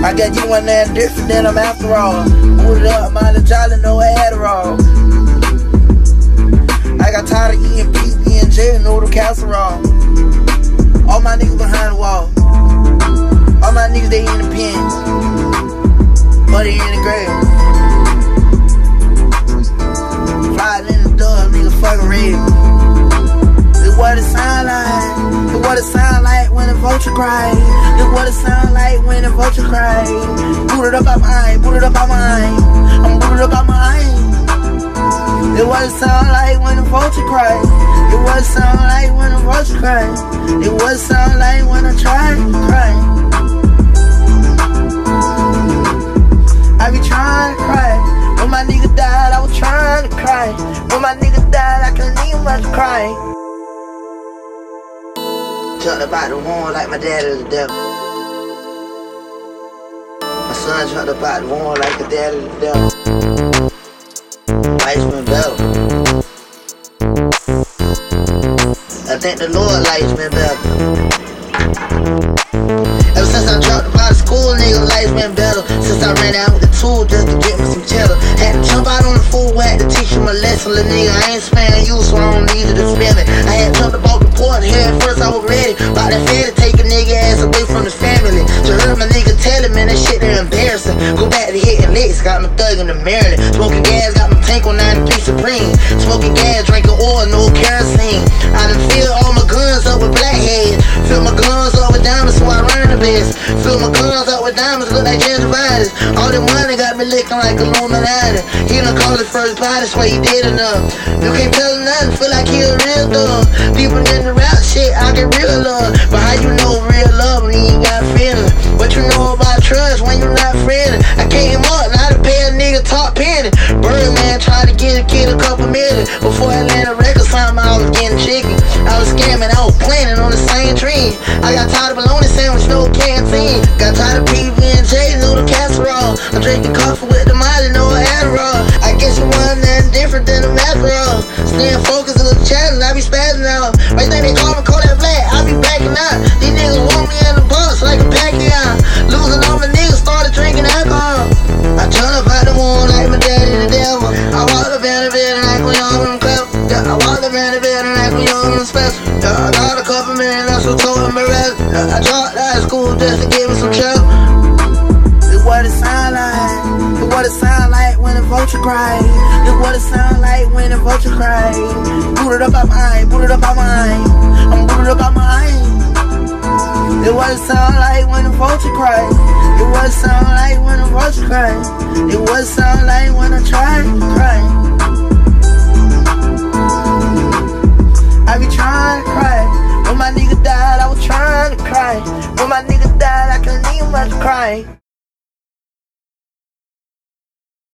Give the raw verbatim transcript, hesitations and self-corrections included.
I got you one that different than I'm after all. Booted up, mind the jolly, no Adderall. I got tired of eating P B and J and noodle casserole. All my niggas behind the wall. All my niggas, they in the pen. But they in the grave. Flying in the door, nigga fucking red. This what it sound like. This what it sound like when a vulture cry. This what it sound like when a vulture cry. Booted up out my eye, booted up out my eye. I'm booted up out my eye. It what it sound like when a vulture cry. It what it sound like when a vulture cry. It what it sound like when I try to cry. I be trying to cry. When my nigga died, I was trying to cry. When my nigga died, I couldn't even much cry. Jumped about the wall like my dad is the devil. My son jumped about the wall like the dad is the devil. Life's been better. I think the Lord life's been better. Ever since I dropped out of school, nigga, life's been better. Since I ran out with the tool just to get me some cheddar. Had to jump out on the fool, had to teach him a lesson. Little nigga, I ain't sparing you, so I don't need you to spend it. I had jumped about the port here, at first I was ready. About that fair to take a nigga ass away from his family. Just heard my nigga telling me that shit they embarrassing. Go back to hitting licks, got me thugging the Maryland. Smoking gas, got my tank on ninety-three Supreme. Smoking gas, drinking oil, no kerosene. I done filled all my guns up with blackheads. Fill my guns up with diamonds, so I run the best. Fill my guns up with diamonds, look like gingivitis. All that money got me licking like Illuminati. He done called it first body, swear he did enough. You can't tell him nothing, feel like he a real dog. People in the rap shit, I get real love. But how you know real love when you ain't got feelings? What you know about trust when you not friendly? I came up, now to pay a nigga top penny. Birdman tried to get a kid a couple million. Before Atlanta record signed, I was getting chicken. I was scamming, I was planning on the same dream. I got tired of bologna sandwich, no canteen. Got tired of P B and J, noodle casserole. I'm drinking coffee with the Molly, no Adderall. I guess you want nothing different than a Adderall. Staying focused on the challenge, I be spazzing out. Right then they call me Kodak Black, I be backing out. These niggas want me in the box like a Pacquiao. Losing all my niggas, started drinking alcohol. I turn up out the womb like my daddy the devil. I walk up in the building like we all them clever. Yeah, I walk up in the building like we all them special. Yeah, I got a couple million, that's what told me rest. Yeah, I dropped out of school just to give me some trouble. This what it sound like. This what it sound like when a vulture cry. This what it sound like when a vulture cry. Booted up out my eye, booted up out my eye. I'm booted up out my eye. It what it sound like when a vulture cry. It what it sound like when a vulture cry. It what it sound like when I try to cry. I be trying to cry. When my nigga died, I was trying to cry. When my nigga died, I couldn't even much cry.